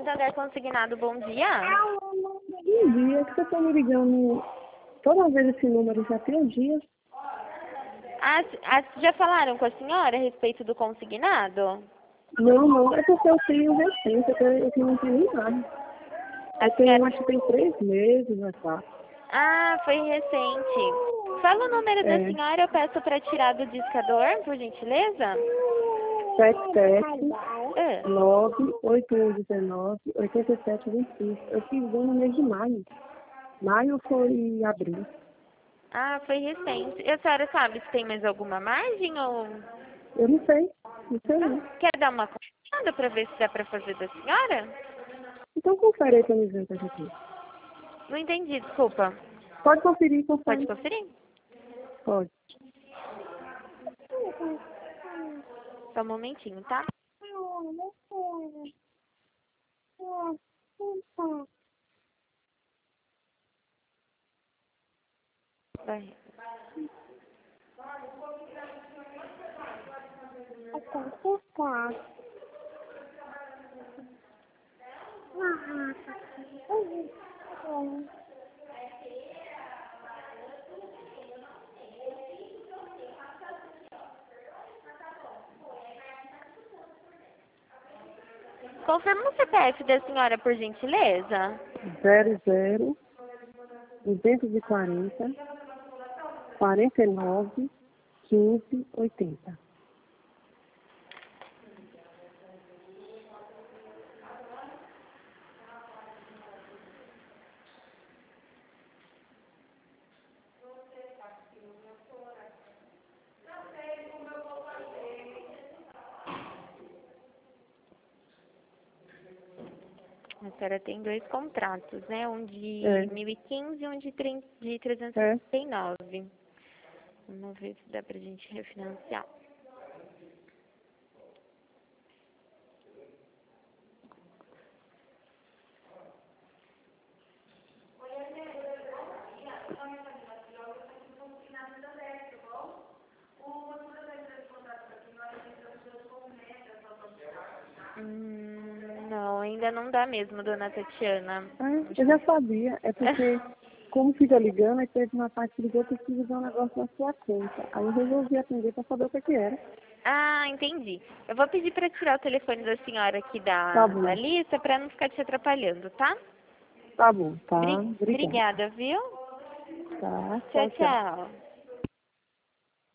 Santander Consignado, bom dia. Bom dia, que você está me ligando toda vez esse número já tem um dia. Já falaram com a senhora a respeito do consignado? Não, é porque eu tenho recente, eu não tenho nem nada. Acho que tem 3 meses, já tá. Ah, foi recente. Fala o número da senhora, eu peço para tirar do discador, por gentileza. 779-8119-8725. Eu fiz no mês de maio. Maio foi abril. Ah, foi recente. E a senhora sabe se tem mais alguma margem ou... Eu não sei não. Quer dar uma consultada para ver se dá para fazer da senhora? Então confere aí pra me ver o que aqui. Não entendi, desculpa. Pode conferir, Pode conferir? Pode. Só um momentinho, tá? Vai. Confirma o CPF da senhora, por gentileza. 00 240 49 15 80. A senhora tem 2 contratos, né? Um de 2015 e um de 369. Vamos ver se dá pra gente refinanciar. Não, ainda não dá mesmo, dona Tatiana. Eu já sabia. É porque, como fica ligando, aí teve uma parte que ligou que precisa ver um negócio na sua conta. Aí eu resolvi atender para saber o que era. Ah, entendi. Eu vou pedir para tirar o telefone da senhora aqui da lista para não ficar te atrapalhando, tá? Tá bom, tá. Obrigada, viu? Tá, Tchau, tchau.